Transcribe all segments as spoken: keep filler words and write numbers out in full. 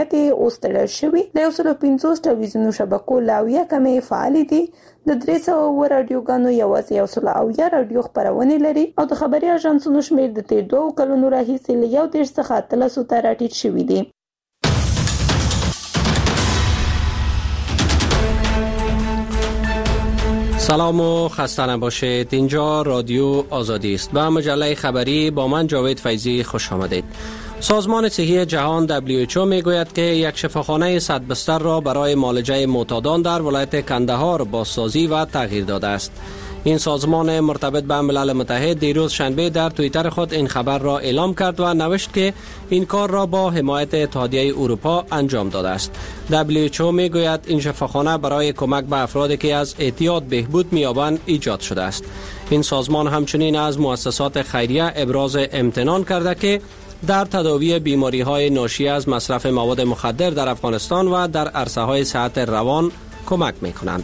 اوس تړل شوي د یو سل پنځوس ټلویزیوني شبکو لا اویا کمې فعالې دي. د درې سوه اووه راډیوګانو یوازې یو سل اویا راډیو خپرونې لري او د خبري اژانسونو شمېر د تېر دوو کلونو راهیسې له یو دېرش څخه اتلسو ته راټیټ شوي دي. سلام و خسته نباشید. اینجا رادیو آزادی است. به مجله خبری با من جاوید فیضی خوش آمدید. سازمان صحی جهان دبلیو اچ او می گوید که یک شفاخانه صد بستر را برای معالجه معتادان در ولایت کندهار بازسازی و تغییر داده است. این سازمان مرتبط به ملل متحد دیروز شنبه در توییتر خود این خبر را اعلام کرد و نوشت که این کار را با حمایت اتحادیه اروپا انجام داده است. دبلیو اچ او می گوید این شفاخانه برای کمک به افرادی که از اعتیاد بهبود می‌یابند ایجاد شده است. این سازمان همچنین از مؤسسات خیریه ابراز امتنان کرده که در تداوی بیماری‌های ناشی از مصرف مواد مخدر در افغانستان و در عرصه‌های صحت روان کمک می‌کنند.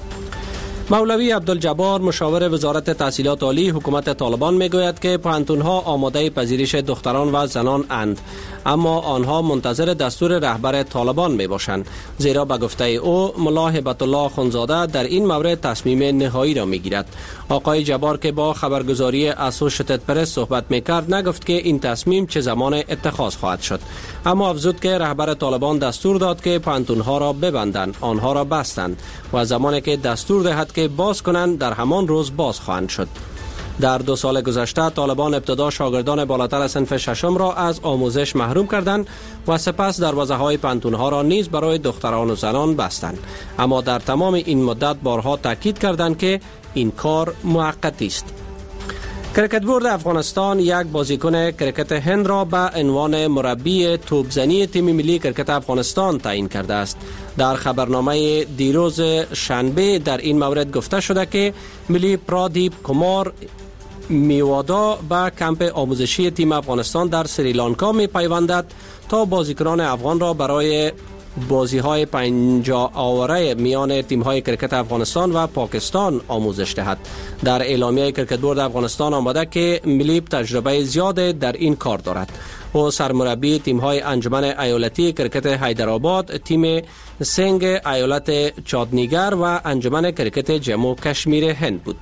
مولوی عبدالجبار مشاور وزارت تحصیلات عالی حکومت طالبان میگوید که پوهنتون‌ها آماده پذیرش دختران و زنان اند، اما آنها منتظر دستور رهبر طالبان می باشند، زیرا به گفته او ملا هبت الله خونزاده در این مورد تصمیم نهایی را می گیرد. آقای جبار که با خبرگزاری اسوشیتد پرس صحبت می کرد نگفت که این تصمیم چه زمان اتخاذ خواهد شد، اما افزود که رهبر طالبان دستور داد که پوهنتون‌ها را ببندند، آنها را بستند و زمانی که دستور دهد که باز کنند در همان روز باز خواهند شد. در دو سال گذشته طالبان ابتدا شاگردان بالاتر از صنف ششم را از آموزش محروم کردند و سپس دروازه‌های پوهنتون‌ها را نیز برای دختران و زنان بستند، اما در تمام این مدت بارها تاکید کردند که این کار موقتی است. کرکت بورد افغانستان یک بازیکن کرکت هند را به عنوان مربی توپزنی تیم ملی کرکت افغانستان تعیین کرده است. در خبرنامه دیروز شنبه در این مورد گفته شده که ملی پرادیپ کمار میوادا به کمپ آموزشی تیم افغانستان در سریلانکا می پیوندد تا بازیکنان افغان را برای بازی های پنجاه آوره میان تیم های کرکت افغانستان و پاکستان آموزش دهد. در اعلامیه کرکت بورد افغانستان آمده که ملی تجربه زیاد در این کار دارد. او سرمربی تیم های انجمن ایالتی کرکت حیدرآباد، تیم سنگ ایالت چادنیگر و انجمن کرکت جموں کشمیر هند بود.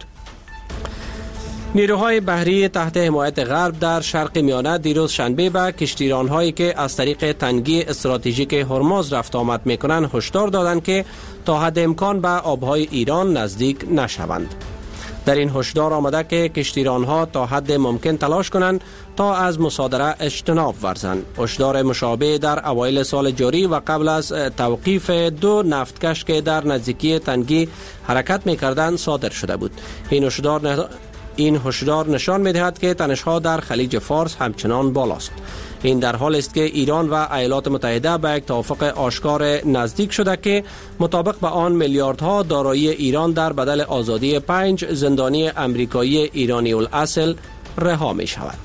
نیروهای بحری تحت حمایت غرب در شرق میانه دیروز شنبه به کشتیران‌هایی که از طریق تنگی استراتژیک هرمز رفت آمد می‌کنند هشدار دادند که تا حد امکان به آبهای ایران نزدیک نشوند. در این هشدار آمده که کشتیران‌ها تا حد ممکن تلاش کنند تا از مصادره اجتناب ورزند. هشدار مشابه در اوایل سال جاری و قبل از توقیف دو نفتکش که در نزدیکی تنگی حرکت می‌کردند صادر شده بود. این هشدار نه... این هشدار نشان می‌دهد که تنش‌ها در خلیج فارس همچنان بالاست. این در حال است که ایران و ایالات متحده به یک توافق آشکار نزدیک شده که مطابق به آن میلیاردها دارایی ایران در بدل آزادی پنج زندانی امریکایی ایرانی الاصل رها می شود.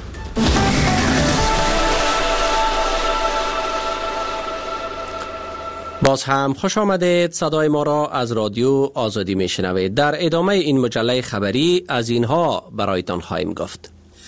باز هم خوش آمدید. صدای ما را از رادیو آزادی می شنوید. در ادامه این مجله خبری از اینها برایتان خواهیم گفت.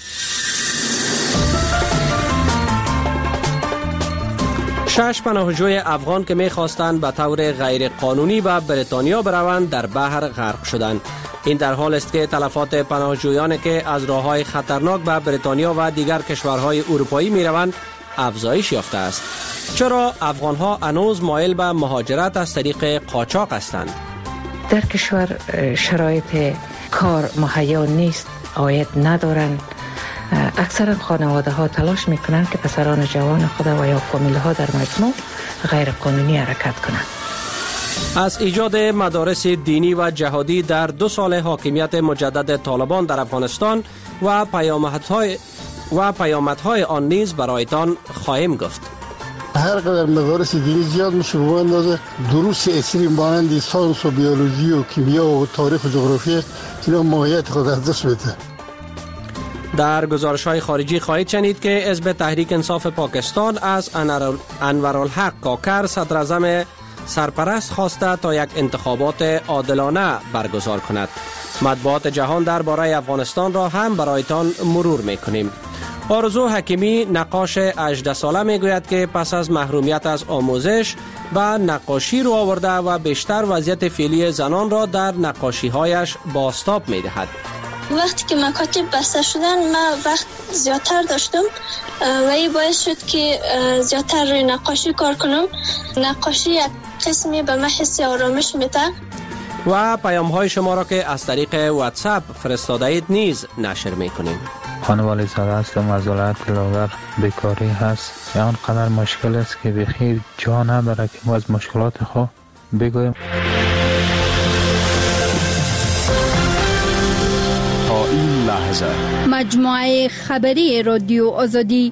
شش پناهجوی افغان که می‌خواستند به طور غیر قانونی به بریتانیا بروند در بحر غرق شدند. این در حال است که تلفات پناهجویانی که از راه‌های خطرناک به بریتانیا و دیگر کشورهای اروپایی می‌روند افزایش یافته است. چرا افغان‌ها هنوز مایل به مهاجرت از طریق قاچاق هستند؟ در کشور شرایط کار مهیا نیست، عاید ندارند. اکثر خانواده ها تلاش میکنند که پسران جوان خود و یا فامیل ها در مجموع غیر قانونی حرکت کنند. از ایجاد مدارس دینی و جهادی در دو سال حاکمیت مجدد طالبان در افغانستان و پیامدهای و پیامدهای آن نیز برایتان خواهیم گفت. هر قدر مدارس دینی زیاد میشه به اندازه دروس اصلی مانند ساینس و بیولوژی و کیمیا و تاریخ و جغرافی اینا ماهیت خود از دست میده. در گزارش‌های خارجی خواهید شنید که حزب تحریک انصاف پاکستان از انورالحق کاکر صدراعظم سرپرست خواسته تا یک انتخابات عادلانه برگزار کند. مطبوعات جهان درباره افغانستان را هم برایتان مرور می‌کنیم. آرزو حکیمی نقاش هجده ساله میگوید که پس از محرومیت از آموزش به نقاشی رو آورده و بیشتر وضعیت فعلی زنان را در نقاشی‌هایش بازتاب می‌دهد. وقتی که مکاتب بسته شدن ما وقت زیادتر داشتم و این باعث شد که زیادتر روی نقاشی کار کنم. نقاشی یک قسمی به من حس آرامش میده. و پیام های شما را که از طریق واتساپ فرستاده اید نیز نشر میکنیم. خانم والی زاده هستم از ولایت لاغر. بیکاری هست یا آنقدر مشکل است که بخیر جا نداره که ما از مشکلات خود بگویم. تا این لحظه مجموعه خبری رادیو آزادی.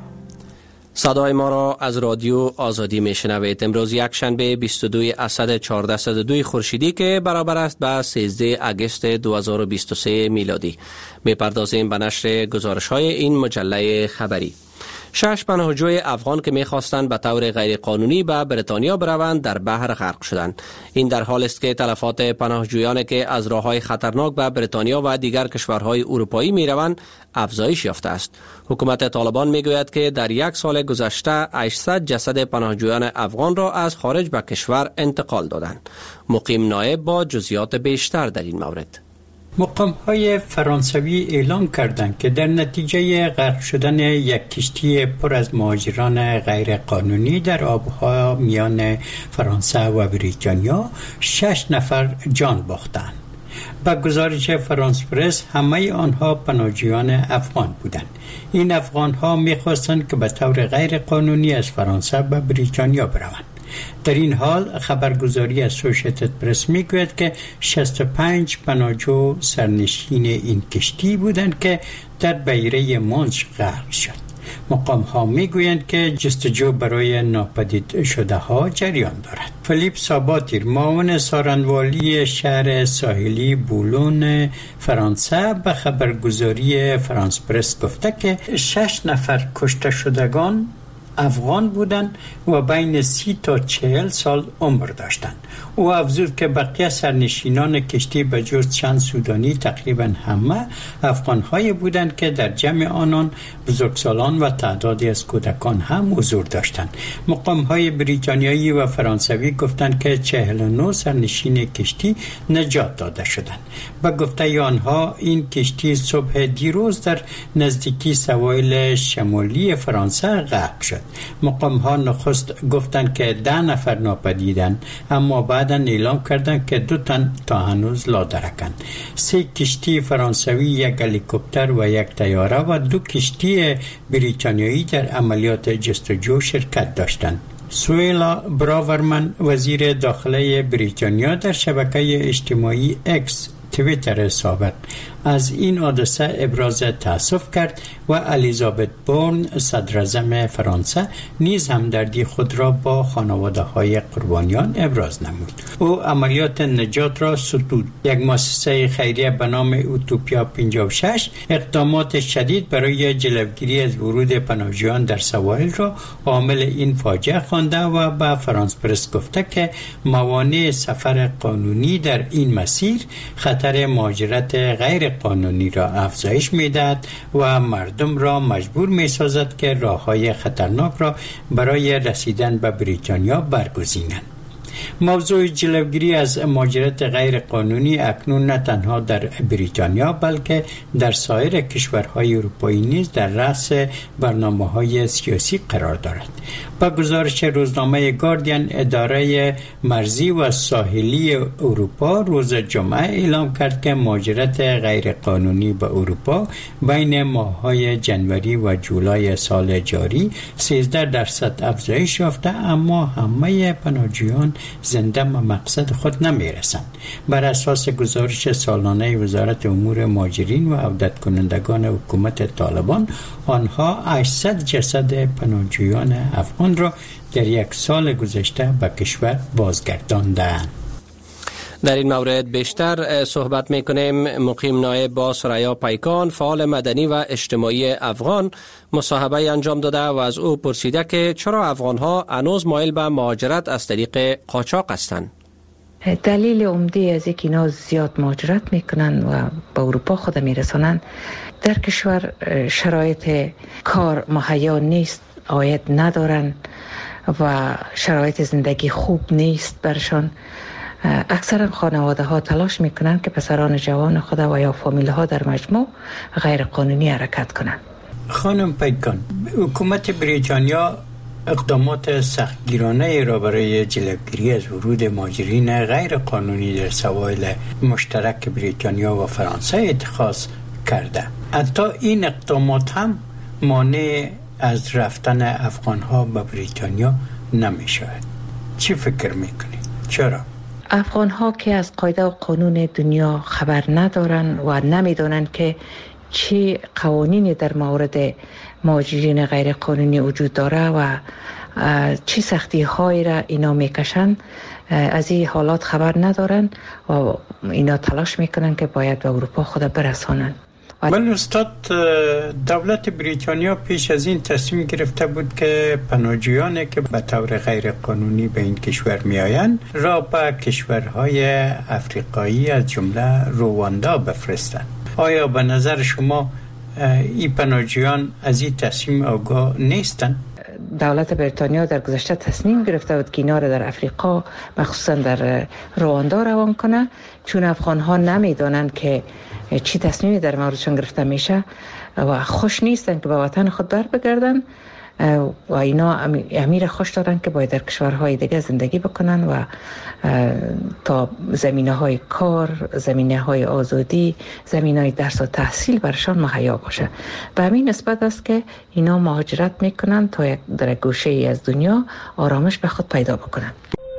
صدای ما را از رادیو آزادی میشنوید. امروز یک شنبه بیست و دو اسد چهارصد و دو خورشیدی که برابر است با سیزده اگست دو هزار و بیست و سه میلادی. میپردازیم به نشر گزارش های این مجله خبری. شش پناهجوی افغان که میخواستند به طور غیر قانونی به بریتانیا بروند در بحر غرق شدند. این در حال است که تلفات پناهجویان که از راههای خطرناک به بریتانیا و دیگر کشورهای اروپایی میروند افزایش یافته است. حکومت طالبان میگوید که در یک سال گذشته هشتصد جسد پناهجویان افغان را از خارج به کشور انتقال دادند. مقیم نایب با جزئیات بیشتر در این مورد. مقام‌های فرانسوی اعلام کردند که در نتیجه غرق شدن یک کشتی پر از مهاجران غیر قانونی در آبها میان فرانسه و بریتانیا شش نفر جان باختند. با گزارش فرانس پرس همه آنها پناهجویان افغان بودند. این افغان‌ها می‌خواستند که به طور غیر قانونی از فرانسه به بریتانیا بروند. در این حال خبرگزاری اسوشیتد پرس میگوید که شصت و پنج پناهجو سرنشین این کشتی بودند که در بحیره مانش غرق شد. مقام ها میگویند که جستجو برای ناپدید شده ها جریان دارد. فلیپ ساباتیر معاون سارنوالی شهر ساحلی بولون فرانسه به خبرگزاری فرانس پرس گفته که شش نفر کشته شدگان افغان بودند و بین سی تا چهل سال عمر داشتند. او افزود که بقیه سرنشینان کشتی به جز چند سودانی تقریبا همه افغان‌های بودند که در جمع آنان بزرگسالان و تعدادی از کودکان هم حضور داشتند. مقام‌های بریتانیایی و فرانسوی گفتند که چهل و نه سرنشین کشتی نجات داده شدند. به گفته آنها این کشتی صبح دیروز در نزدیکی سواحل شمالی فرانسه غرق شد. مقام‌ها نخست گفتند که ده نفر ناپدیدند، اما بعداً اعلام کردند که دو تن تا هنوز لادرکند. سه کشتی فرانسوی، یک هلیکوپتر و یک طیاره و دو کشتی بریتانیایی در عملیات جستجو شرکت داشتند. سویلا براورمن وزیر داخله بریتانیا در شبکه اجتماعی اکس توییتر سابق از این حادثه ابراز تأسف کرد و الیزابت بورن صدراعظم فرانسه نیز همدردی خود را با خانواده های قربانیان ابراز نمود. او عملیات نجات را ستود. یک مؤسسه خیریه به نام اوتوپیا پنجاه و شش اقدامات شدید برای جلوگیری از ورود پناهجویان در سواحل را عامل این فاجعه خوانده و به فرانس پرس گفته که موانع سفر قانونی در این مسیر خطر مهاجرت غیر قانونی را افزایش می‌دهد و مردم را مجبور می‌سازد که راه‌های خطرناک را برای رسیدن به بریتانیا برگزینند. موضوع جلوگیری از مهاجرت غیر قانونی اکنون نه تنها در بریتانیا بلکه در سایر کشورهای اروپایی نیز در رأس برنامه‌های سیاسی قرار دارد. با گزارش روزنامه گاردین، اداره مرزی و ساحلی اروپا روز جمعه اعلام کرد که مهاجرت غیر قانونی به اروپا بین ماه‌های جنوری و جولای سال جاری سیزده درصد افزایش یافته، اما همه پناهجویان زنده به مقصد خود نمیرسند. بر اساس گزارش سالانه وزارت امور مهاجرین و عودت کنندگان حکومت طالبان، آنها هشتصد جسد پناهجویان افغان را در یک سال گذشته به کشور بازگرداندند. در این مورد بیشتر صحبت میکنیم. مقیم نایب با سریا پیکان، فعال مدنی و اجتماعی افغان، مصاحبه انجام داده و از او پرسیده که چرا افغان‌ها هنوز مایل به مهاجرت از طریق قاچاق هستند. دلیل عمده از اینکه اینا زیاد مهاجرت میکنن و به اروپا خود میرسانن، در کشور شرایط کار مهیا نیست، عاید ندارن و شرایط زندگی خوب نیست برشان. اکثر خانواده ها تلاش میکنن که پسران جوان خود و یا فامیل ها در مجموع غیر قانونی حرکت کنن. خانم پیکان، حکومت بریتانیا اقدامات سختگیرانه را برای جلوگیری از ورود مهاجرین غیر قانونی در سواحل مشترک بریتانیا و فرانسه اتخاذ کرده. حتی این اقدامات هم مانع از رفتن افغان ها به بریتانیا نمی شود. چی فکر میکنید؟ چرا؟ افغان ها که از قاعده و قانون دنیا خبر ندارن و نمیدونن که چه قوانینی در مورد مهاجرین غیر قانونی وجود داره و چه سختی هایی را اینا میکشن، از این حالات خبر ندارن و اینا تلاش میکنن که باید به اروپا خود برسانن. ولی استاد، دولت بریتانیا پیش از این تصمیم گرفته بود که پناهجویانی که به طور غیر قانونی به این کشور می آیند را به کشورهای افریقایی از جمله رواندا بفرستند. آیا به نظر شما این پناهجویان از این تصمیم آگاه نیستند؟ دولت بریتانیا در گذشته تصمیم گرفته بود که اینا را در افریقا مخصوصا در رواندا روان کنه، چون افغان ها نمیدونن که چی تصمیمی در موردشان گرفته میشه و خوش نیستن که به وطن خود بر بگردن و اینا امیر خوش دارن که باید در کشورهای دیگه زندگی بکنن و تا زمینه های کار، زمینه های آزادی، زمینه های درس و تحصیل برشان مهیا باشه. به همین نسبت است که اینا مهاجرت میکنن تا در گوشه ای از دنیا آرامش به خود پیدا بکنن.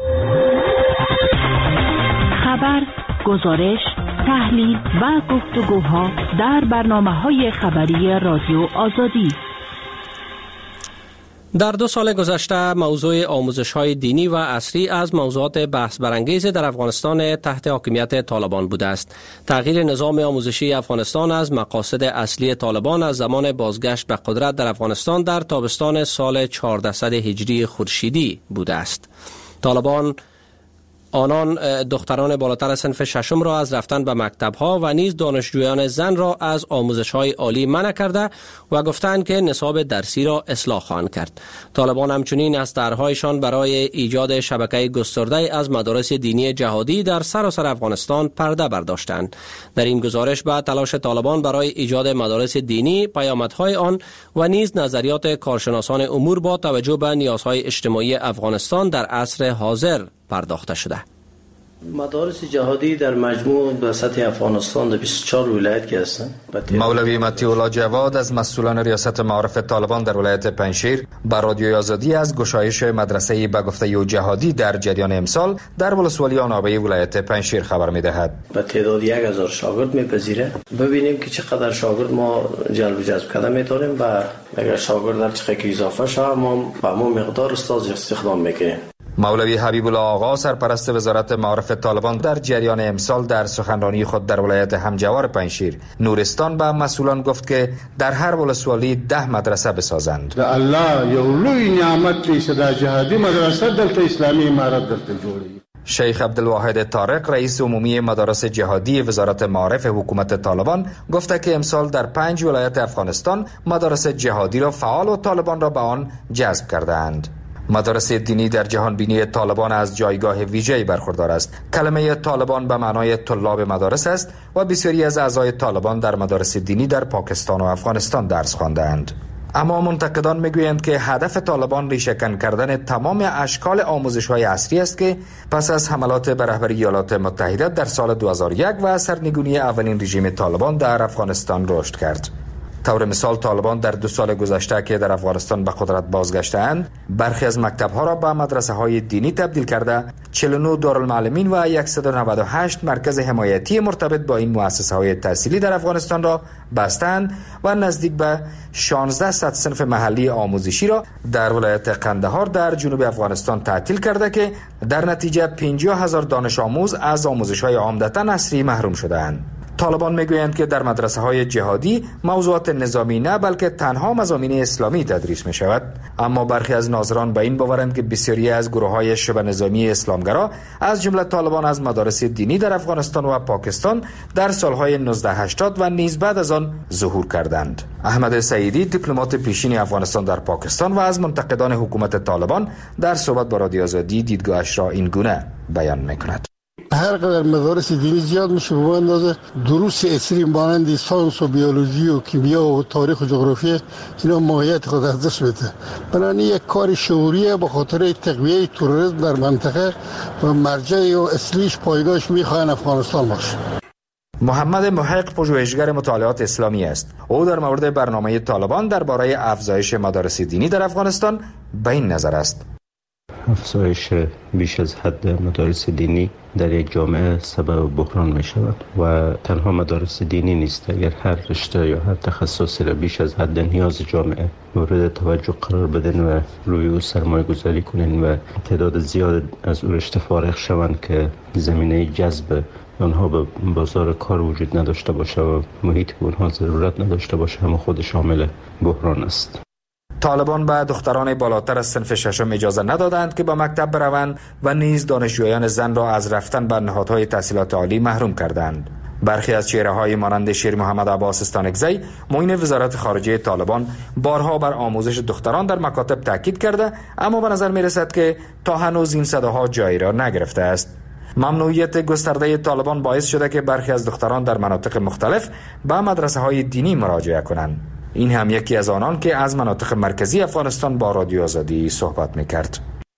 خبر، گزارش، تحلیل و گفتگوها در برنامه‌های خبری رادیو آزادی. در دو سال گذشته موضوع آموزش‌های دینی و عصری از موضوعات بحث برانگیز در افغانستان تحت حاکمیت طالبان بوده است. تغییر نظام آموزشی افغانستان از مقاصد اصلی طالبان از زمان بازگشت به قدرت در افغانستان در تابستان سال چهاردهصد هجری خورشیدی بوده است. طالبان آنان دختران بالاتر صنف ششم را از رفتن به مکتب‌ها و نیز دانشجویان زن را از آموزش‌های عالی منع کرده و گفتند که نصاب درسی را اصلاح خواهند کرد. طالبان همچنین از طرح‌هایشان برای ایجاد شبکه گسترده از مدارس دینی جهادی در سراسر افغانستان پرده برداشتند. در این گزارش به تلاش طالبان برای ایجاد مدارس دینی، پیامدهای آن و نیز نظریات کارشناسان امور با توجه به نیازهای اجتماعی افغانستان در عصر حاضر پرداخته شده. مدارس جهادی در مجموع به سطح افغانستان در بیست و چهار ولایت که هستند. مولوی مطیع الله جواد از مسئولان ریاست معارف طالبان در ولایت پنجشیر بر رادیوی آزادی از گشایش مدرسه به گفته او جهادی در جریان امسال در ولسوالی آنابه ولایت پنجشیر خبر می‌دهد. به تعداد یک هزار شاگرد می‌پذیره. ببینیم که چقدر شاگرد ما جلب جذب کرده می‌تونیم و اگر شاگرد در چقدر اضافه شه ما به همون مقدار استاد استخدام می‌کنیم. مولوی حبیب الله آقا سرپرست وزارت معارف طالبان در جریان امسال در سخنرانی خود در ولایت همجوار پنجشیر نورستان به مسئولان گفت که در هر ولسوالی ده مدرسه بسازند. الله یو لوی نعمت چې صدا جهادي مدرسه دلته اسلامي امارت دلته جوړي. شیخ عبدالواحد طارق رئیس عمومی مدارس جهادی وزارت معارف حکومت طالبان گفته که امسال در پنج ولایت افغانستان مدارس جهادی را فعال و طالبان را به آن جذب کردند. مدارس دینی در جهان بینی طالبان از جایگاه ویژه‌ای برخوردار است. کلمه طالبان به معنای طلاب مدارس است و بسیاری از اعضای طالبان در مدارس دینی در پاکستان و افغانستان درس خواندند. اما منتقدان میگویند که هدف طالبان ریشه‌کن کردن تمام اشکال آموزش‌های عصری است که پس از حملات به رهبری ایالات متحده در سال دو هزار و یک و سرنگونی اولین رژیم طالبان در افغانستان رشد کرد. طور مثال طالبان در دو سال گذشته که در افغانستان به قدرت بازگشتند برخی از مکتب‌ها را به مدرسه‌های دینی تبدیل کرده، چهل و نه دارالمعلمین و صد و نود و هشت مرکز حمایتی مرتبط با این مؤسسه‌های تحصیلی در افغانستان را بستند و نزدیک به شانزده صد صنف محلی آموزشی را در ولایت قندهار در جنوب افغانستان تعطیل کرده که در نتیجه پنجاه هزار دانش آموز از آموزش‌های عمدتاً عصری محروم شدند. طالبان میگویند که در مدرسه های جهادی موضوعات نظامی نه بلکه تنها مضامین اسلامی تدریس می شود، اما برخی از ناظران به این باورند که بسیاری از گروه های شبه نظامی اسلامگرا از جمله طالبان از مدارس دینی در افغانستان و پاکستان در سالهای نوزده هشتاد و نیز بعد از آن ظهور کردند. احمد سعیدی دیپلمات پیشین افغانستان در پاکستان و از منتقدان حکومت طالبان در صحبت با رادیو آزادی دیدگاهش را این گونه بیان می‌کند. هر قدر مدارس دینی زیاد میشه به اندازه دروس اصلی مانند ساینس و بیولوژی و کیمیا و تاریخ و جغرافیا اینا ماهیت خود از دست میده. بنابراین یک کار شعوریه به خاطر تقویه تروریسم در منطقه و مرجع و اصلیش پایگاهش میخواهن افغانستان باشه. محمد محق پژوهشگر مطالعات اسلامی است. او در مورد برنامه طالبان درباره افزایش مدارس دینی در افغانستان به این نظر است: افزایش بیش از حد مدارس دینی در یک جامعه سبب بحران می شود و تنها مدارس دینی نیست. اگر هر رشته یا هر تخصصی را بیش از حد نیاز جامعه مورد توجه قرار بدن و روی او سرمایه گذاری کنین و تعداد زیاد از او رشته فارغ شوند که زمینه جذب آنها به بازار کار وجود نداشته باشه و محیط به آنها ضرورت نداشته باشه، هم خود شامل بحران است. طالبان به دختران بالاتر از صنف ششم اجازه ندادند که به مکتب بروند و نیز دانشجویان زن را از رفتن به نهادهای تحصیلات عالی محروم کردند. برخی از چهره‌های مانند شیر محمد عباس استانکزی، معین وزارت خارجه طالبان، بارها بر آموزش دختران در مکاتب تاکید کرده، اما به نظر می‌رسد که تا هنوز این صداها جایی را نگرفته است. ممنوعیت گسترده طالبان باعث شده که برخی از دختران در مناطق مختلف به مدرسه‌های دینی مراجعه کنند. این هم یکی از آنان که از مناطق مرکزی افغانستان با رادیو آزادی صحبت میکرد.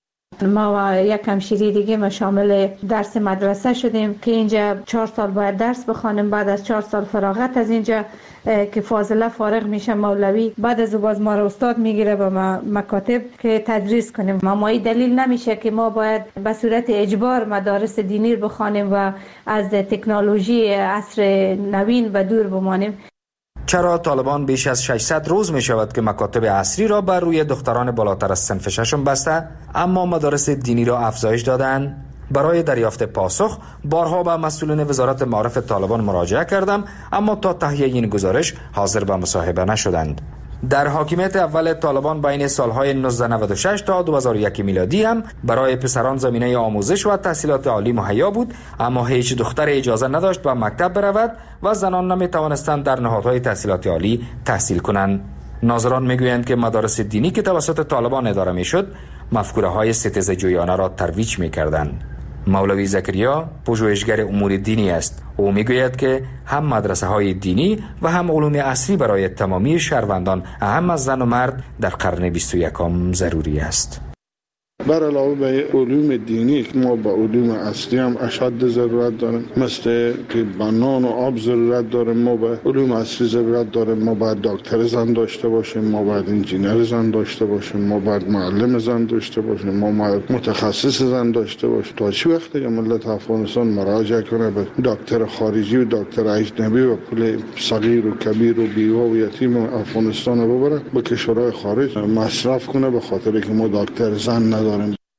ما و یک همشیری دیگه ما شامل درس مدرسه شدیم که اینجا چهار سال باید درس بخوانیم. بعد از چهار سال فراغت از اینجا که فاضله فارغ میشه مولوی، بعد از باز ما رو استاد میگیره به مکاتب که تدریس کنیم. مامایی دلیل نمیشه که ما باید به صورت اجبار مدارس دینی رو بخوانیم و از تکنولوژی عصر نوین و دور بمانیم. چرا طالبان بیش از ششصد روز می شود که مکاتب عصری را بر روی دختران بالاتر از صنف ششم بسته، اما مدارس دینی را افزایش دادند؟ برای دریافت پاسخ بارها به مسئولین وزارت معارف طالبان مراجعه کردم، اما تا تهیه این گزارش حاضر به مصاحبه نشدند. در حاکمیت اول طالبان بین سالهای نوزده نود و شش تا دو هزار و یک میلادی هم برای پسران زمینه آموزش و تحصیلات عالی مهیا بود، اما هیچ دختر اجازه نداشت به مکتب برود و زنان نمی توانستند در نهادهای تحصیلات عالی تحصیل کنند. ناظران میگویند که مدارس دینی که توسط طالبان اداره میشد، مفکوره های ستیزه‌جویانه را ترویج میکردند. مولوی زکریا پژوهشگر امور دینی است. او میگوید که هم مدرسه های دینی و هم علوم عصری برای تمامی شهروندان اهم از زن و مرد در قرن بیست و یکم ضروری است. بر علاوه به علوم دینی ما با علوم اصلی هم اشد ضرورت داریم، مثل که به نان و آب ضرورت داریم. ما به علوم اصلی ضرورت داریم. ما باید دکتر زن داشته باشیم، ما باید انجینر زن داشته باشیم، ما باید معلم زن داشته باشیم، ما باید متخصص زن داشته باشیم. تا چه وقت که ملت افغانستان مراجعه کنه به دکتر خارجی و دکتر اجنبی و پول صغیر و کبیر و بیوه و یتیم افغانستان رو ببره به کشورهای خارج مصرف کنه به خاطر که ما دکتر زن نداریم؟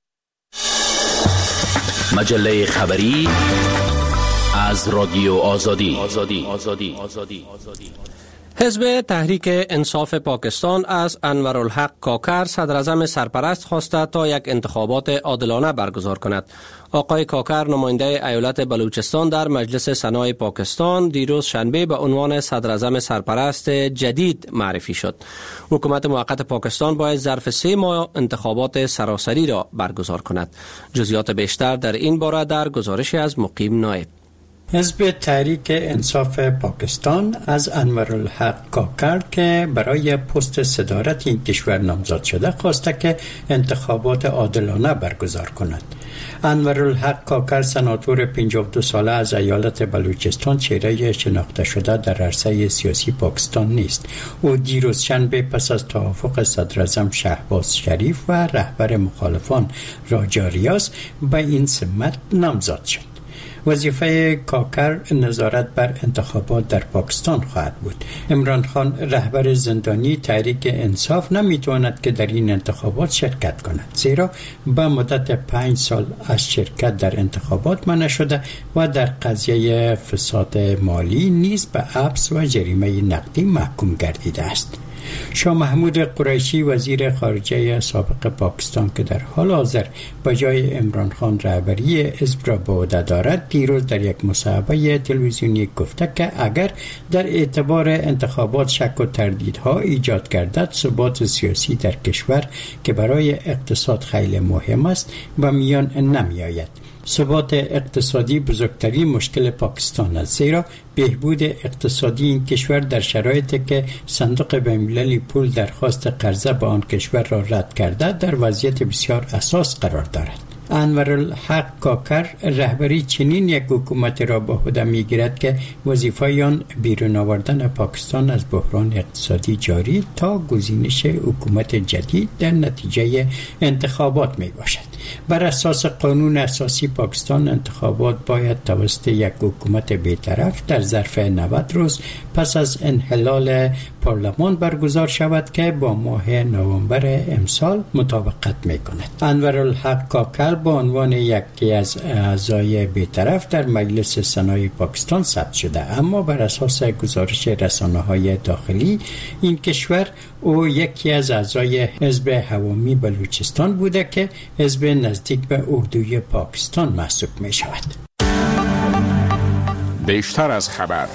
مجله خبری از رادیو آزادی. آزادی. آزادی. آزادی. آزادی. حزب تحریک انصاف پاکستان از انورالحق کاکر صدراعظم سرپرست خواسته تا یک انتخابات عادلانه برگزار کند. آقای کاکر نماینده ایالت بلوچستان در مجلس سنای پاکستان دیروز شنبه به عنوان صدراعظم سرپرست جدید معرفی شد. حکومت موقت پاکستان باید ظرف سه ماه انتخابات سراسری را برگزار کند. جزئیات بیشتر در این باره در گزارشی از مقیم نایب. حزب تحریک انصاف پاکستان از انورالحق کاکر که برای پست صدارت این کشور نامزد شده خواسته که انتخابات عادلانه برگزار کند. انورالحق کاکر سناتور پنجاه و دو ساله از ایالت بلوچستان چهره شناخته شده در عرصه سیاسی پاکستان نیست. او دیروز شنبه پس از توافق صدراعظم شهباز شریف و رهبر مخالفان راجا ریاض به این سمت نامزد شد. وظیفه کاکر نظارت بر انتخابات در پاکستان خواهد بود. عمران خان رهبر زندانی تحریک انصاف نمیتواند که در این انتخابات شرکت کند، زیرا به مدت پنج سال از شرکت در انتخابات منع شده و در قضیه فساد مالی نیز به حبس و جریمه نقدی محکوم گردیده است. شاه محمود قریشی وزیر خارجه سابق پاکستان که در حال حاضر به جای عمران خان رهبری حزب را به عهده دارد، دیروز در یک مصاحبه تلویزیونی گفته که اگر در اعتبار انتخابات شک و تردیدها ایجاد گردد، ثبات سیاسی در کشور که برای اقتصاد خیلی مهم است به میان نمی آید. ثبات اقتصادی بزرگترین مشکل پاکستان است، زیرا بهبود اقتصادی این کشور در شرایطی که صندوق بین‌المللی پول درخواست قرضه به آن کشور را رد کرده در وضعیت بسیار حساس قرار دارد. انورالحق کاکر رهبری چنین یک حکومت را به عهده می‌گیرد که وظیفه آن بیرون آوردن پاکستان از بحران اقتصادی جاری تا گزینش حکومت جدید در نتیجه انتخابات می باشد. بر اساس قانون اساسی پاکستان، انتخابات باید توسط یک حکومت بی‌طرف در ظرف نود روز پس از انحلال پارلمان برگزار شود که با ماه نوامبر امسال مطابقت می کند. انورالحق کاکر با عنوان یکی از اعضای بی‌طرف در مجلس سنای پاکستان ثبت شده، اما بر اساس گزارش رسانه‌های داخلی این کشور او یکی از اعضای حزب عوامی بلوچستان بوده که حزب نزدیک به اردوی پاکستان محسوب می شود. بیشتر از خبر.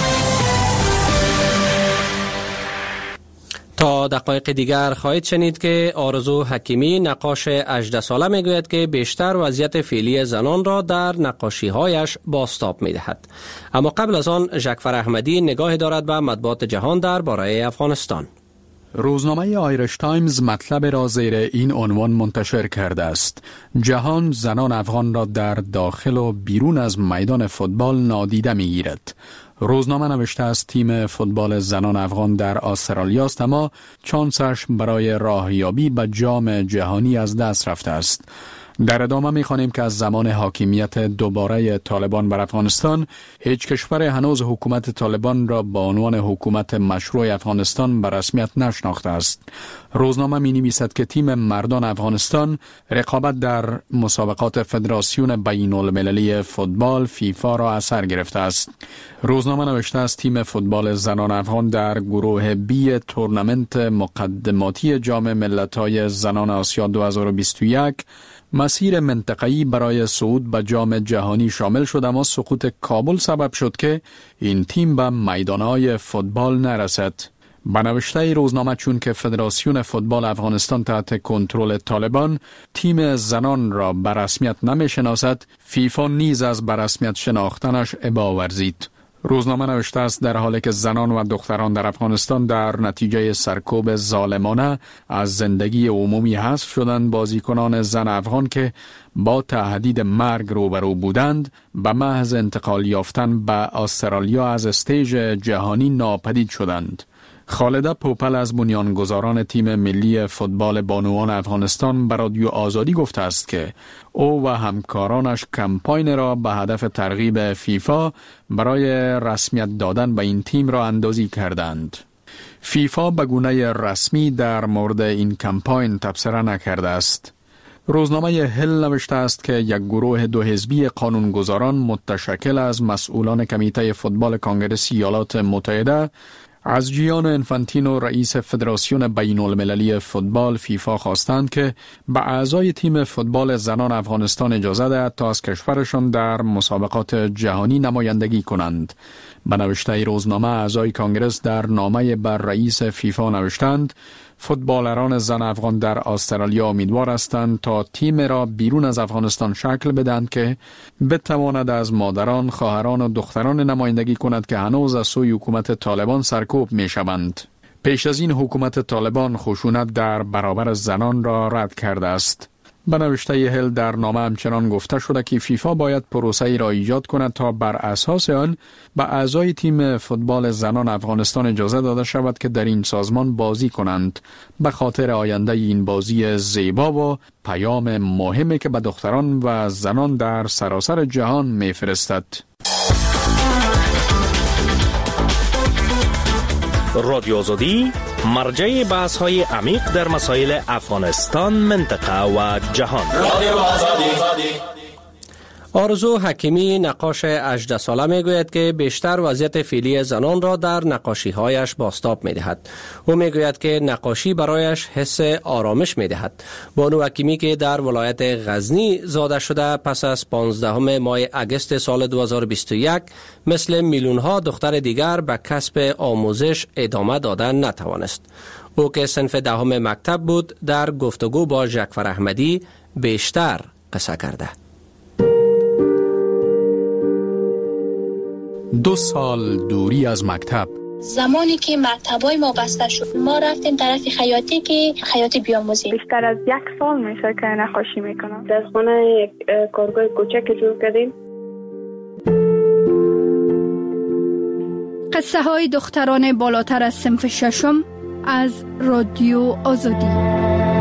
تا دقایق دیگر خواهید شنید که آرزو حکیمی نقاش هجده ساله میگوید که بیشتر وضعیت فعلی زنان را در نقاشی‌هایش بازتاب می‌دهد. اما قبل از آن جعفر احمدی نگاهی دارد به مطبوعات جهان درباره افغانستان. روزنامه آیرش تایمز مطلب را زیر این عنوان منتشر کرده است: جهان زنان افغان را در داخل و بیرون از میدان فوتبال نادیده می‌گیرد. روزنامه نوشته است تیم فوتبال زنان افغان در استرالیا است، اما چانسش برای راهیابی به جام جهانی از دست رفته است. در ادامه می‌خوانیم که از زمان حاکمیت دوباره طالبان بر افغانستان، هیچ کشور هنوز حکومت طالبان را با عنوان حکومت مشروع افغانستان به رسمیت نشناخته است. روزنامه می‌نویسد که تیم مردان افغانستان رقابت در مسابقات فدراسیون بین‌المللی فوتبال فیفا را از سر گرفته است. روزنامه نوشته است تیم فوتبال زنان افغان در گروه بی تورنمنت مقدماتی جام ملت‌های زنان آسیا دو هزار و بیست و یک مسیر منطقه‌ای برای صعود به جام جهانی شامل شد، اما سقوط کابل سبب شد که این تیم به میدان‌های فوتبال نرسد. به نوشته روزنامه چون که فدراسیون فوتبال افغانستان تحت کنترل طالبان تیم زنان را به رسمیت نمی‌شناسد، فیفا نیز از به رسمیت شناختنش ابا ورزید. روزنامه نوشته است در حالی که زنان و دختران در افغانستان در نتیجه سرکوب ظالمانه از زندگی عمومی حذف شدند، بازیکنان زن افغان که با تهدید مرگ روبرو بودند به محض انتقال یافتن به استرالیا از استیج جهانی ناپدید شدند. خالده پوپل از بنیانگذاران تیم ملی فوتبال بانوان افغانستان به رادیو آزادی گفته است که او و همکارانش کمپاین را به هدف ترغیب فیفا برای رسمیت دادن به این تیم را اندازی کردند. فیفا به گونه رسمی در مورد این کمپاین تبصره نکرده است. روزنامه هل نوشته است که یک گروه دو حزبی قانونگذاران متشکل از مسئولان کمیته فوتبال کنگره ایالات متحده از جیان انفانتینو رئیس فدراسیون بین المللی فوتبال فیفا خواستند که به اعضای تیم فوتبال زنان افغانستان اجازه دهد تا از کشورشان در مسابقات جهانی نمایندگی کنند. به نوشته روزنامه اعضای کانگرس در نامه بر رئیس فیفا نوشتند فوتبالران زن افغان در استرالیا امیدوار هستند تا تیم را بیرون از افغانستان شکل بدهند که بتواند از مادران، خواهران و دختران نمایندگی کند که هنوز از سوی حکومت طالبان سرکوب می شوند. پیش از این حکومت طالبان خشونت در برابر زنان را رد کرده است. به نوشته هل در نامه همچنان گفته شده که فیفا باید پروسه‌ای را ایجاد کند تا بر اساس آن به اعضای تیم فوتبال زنان افغانستان اجازه داده شود که در این سازمان بازی کنند، به خاطر آینده این بازی زیبا و پیام مهمی که به دختران و زنان در سراسر جهان می‌فرستد. رادیو آزادی مرجع بحث های عمیق در مسائل افغانستان، منطقه و جهان. رادیو آزادی. آرزو حکیمی نقاش هجده ساله می گوید که بیشتر وضعیت فعلی زنان را در نقاشی هایش بازتاب می دهد. او می گوید که نقاشی برایش حس آرامش می دهد. بانو حکیمی که در ولایت غزنی زاده شده، پس از پانزدهم ماه اگست سال دو هزار و بیست و یک مثل میلیون ها دختر دیگر به کسب آموزش ادامه دادن نتوانست. او که صنف دهم مکتب بود، در گفتگو با جعفر احمدی بیشتر قصه کرده. دو سال دوری از مکتب. زمانی که مکتبای ما بسته شد، ما رفتیم طرف خیاطی که خیاطی بیاموزیم. بیشتر از یک سال میشه که نقاشی میکنم. در خانه یک کارگاه کوچک جور کردیم. قصه های دختران بالاتر از صنف ششم از رادیو آزادی.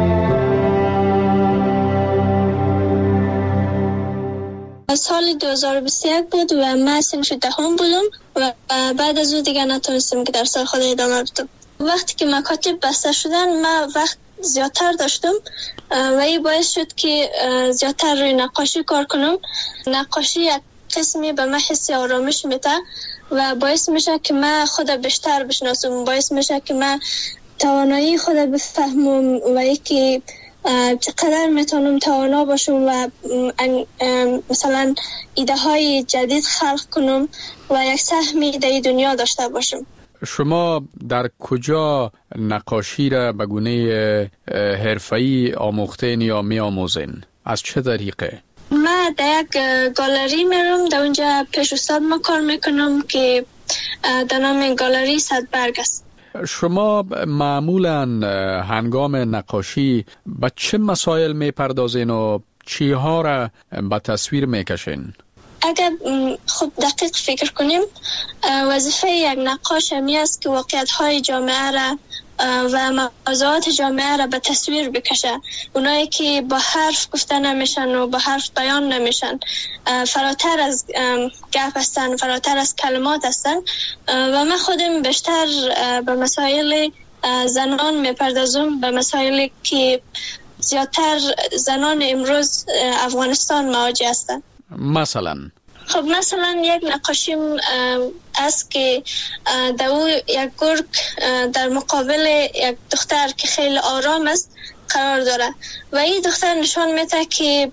سال دو هزار و بیست و یک بود و من صنف دهم بودم و بعد از اون دیگه نتونستم که درس خود ادامه بدم. وقتی که مکاتب بسته شدن، من وقت زیادتر داشتم و این باعث شد که زیادتر روی نقاشی کار کنم. نقاشی یک قسمی به من حس آرامش میده و باعث میشه که من خود بیشتر بشناسم، باعث میشه که من توانایی خود بفهمم و یکی چقدر میتونم توانا باشم و مثلا ایده های جدید خلق کنم و یک سهمی در دنیا داشته باشم. شما در کجا نقاشی را به گونه حرفه‌ای آموختین یا می آموزین؟ از چه طریقه؟ من در یک گالری میرم، در اونجا پیش استاد ما کار میکنم که در نام گالری صدبرگ است. شما معمولاً هنگام نقاشی به چه مسائل میپردازین و چی ها را به تصویر میکشین؟ اگر خب دقیق فکر کنیم، وظیفه یک نقاش همی است که واقعیت های جامعه را و موضوعات جامعه را به تصویر بکشه. اونایی که با حرف گفته نمیشن و با حرف بیان نمیشن، فراتر از گپ هستن، فراتر از کلمات هستن و من خودم بیشتر به مسائل زنان میپردازم، به مسائلی که زیادتر زنان امروز افغانستان مواجه هستن. مثلا خب مثلا یک نقاشیم است که در او یک گرگ در مقابل یک دختر که خیلی آرام است قرار داره و این دختر نشان میده که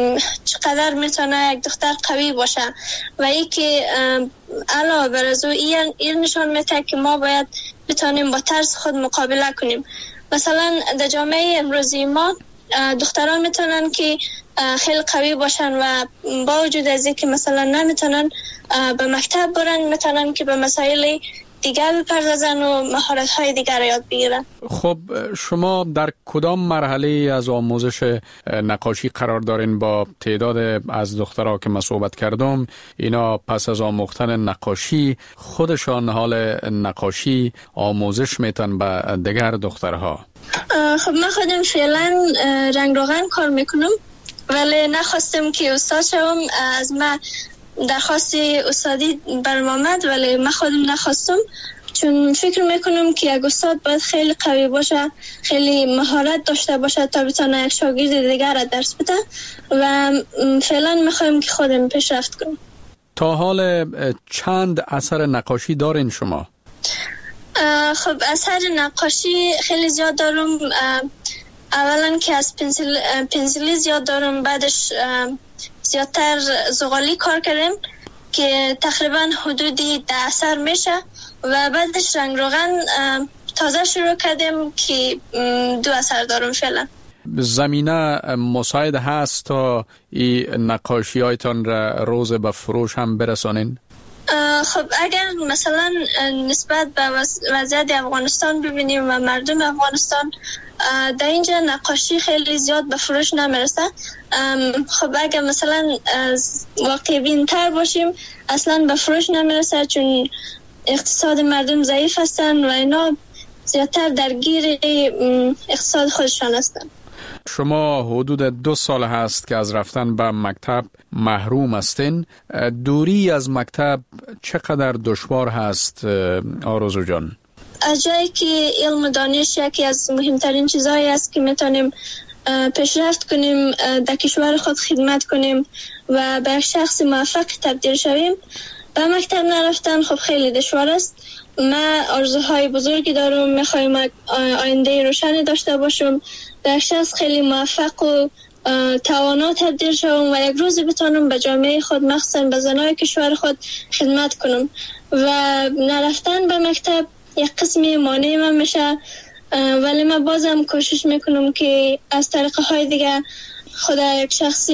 چقدر میتونه یک دختر قوی باشه و این که علاوه بر از او این نشان میده که ما باید بتونیم با ترس خود مقابله کنیم. مثلا در جامعه امروزی ما دختران میتونن که خیلی قوی باشن و با وجود از اینکه مثلا نمیتونن به مکتب برن، میتونن که به مسائل دیگر بپردازن و مهارت‌های دیگر را یاد بگیرن. خب شما در کدام مرحله از آموزش نقاشی قرار دارین؟ با تعداد از دخترها که من صحبت کردم، اینا پس از آموختن نقاشی خودشان حال نقاشی آموزش میتن به دیگر دخترها؟ خب من خودم فعلا رنگ روغن کار میکنم، ولی نخواستم که استاد شوم. از من درخواست استادی برام آمد ولی من خودم نخواستم، چون فکر میکنم که یک استاد باید خیلی قوی باشه، خیلی مهارت داشته باشه تا بتونه یک شاگرد دیگر را درس بده و فعلا میخوایم که خودم پیشرفت کنم. تا حال چند اثر نقاشی دارین شما؟ خب اثر نقاشی خیلی زیاد دارم. اولا که از پنسل پنسلی زیاد دارم، بعدش زیادتر زغالی کار کردم که تقریبا حدودی ده اثر میشه و بعدش رنگ روغن تازه شروع کردم که دو اثر دارم فعلا. زمینه مساعد هست تا این نقاشی هایتان را روز به فروش هم برسانین؟ خب اگر مثلا نسبت به وضعیت افغانستان ببینیم و مردم افغانستان، در اینجا نقاشی خیلی زیاد به فروش نمیرسه. خب اگر مثلا واقع بین تر باشیم اصلا به فروش نمیرسه، چون اقتصاد مردم ضعیف هستن و اینا زیادتر درگیر اقتصاد خودشان هستن. شما حدود دو سال هست که از رفتن به مکتب محروم هستین. دوری از مکتب چقدر دشوار هست آرزو جان؟ از جایی که علم و دانش یکی از مهمترین چیزهایی است که میتونیم پیشرفت کنیم، در کشور خود خدمت کنیم و به شخص موفق تبدیل شویم، به مکتب نرفتن خب خیلی دشوار است. من آرزوهای بزرگی دارم، میخوایم آینده روشنی داشته باشم، در شخص خیلی موفق و توانا تبدیل شوم و یک روزی بتونم به جامعه خود مخصوصا به زنای کشور خود خدمت کنم. و نرفتن به مکتب یک قسمی مانع من میشه، ولی من بازم کوشش میکنم که از طریقه های دیگه خدا یک شخصی